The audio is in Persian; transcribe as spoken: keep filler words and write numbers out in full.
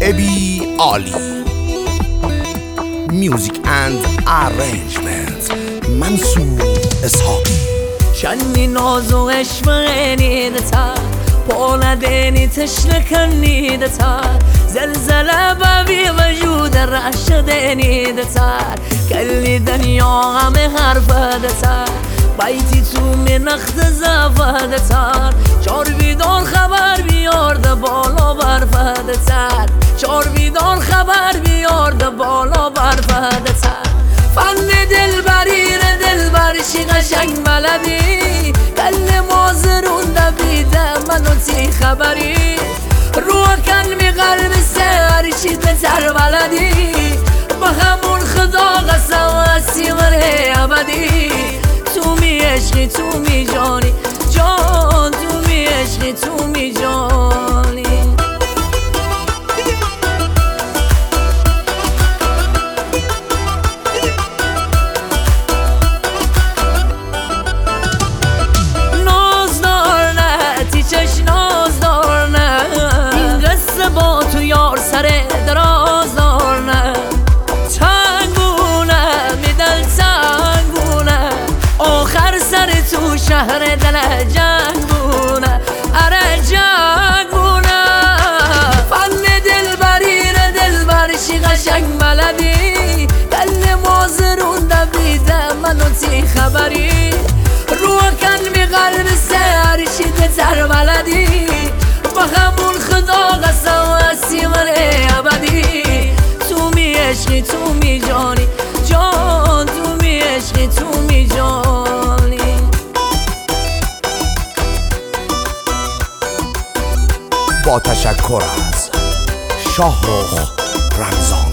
ابی عالی. میوزیک اند ارنجمنت منصور اسحاقی. شنی نازو عشقینی دتا پولا دینی تشلکنی دتا زلزله بابی وجود رشدینی دتا کلی دنیا غم حرف دتا بیتی تو من اخت زفه دتا چار بیدار خبر بیارده بالا برفه دتا چار بیدار خبر بیارده بالا برفه دتا فن دل بریر دل برشی قشنگ بلدی کل مازرون دبیده منو تی خبری رو کلمی قلب سرشی بتر بلدی با همون خدا قسم هستی مره ابدی تو می عشقی تو می جانی جان تو می عشقی تو می جانی با تو یار سر دراز دارنه تنگونه میدل تنگونه آخر سر تو شهر دل جنگونه اره جنگونه فن دل بریر دل برشی قشنگ بلدی دل مازرون دبیده منو تی خبری رو کن می قلب سرشی بتر بلدی با همون خدا قسم هستی مره ابدی تو می عشقی تو می جانی جان تو می عشقی تو می جانی. با تشکر از شاهرخ رمضان.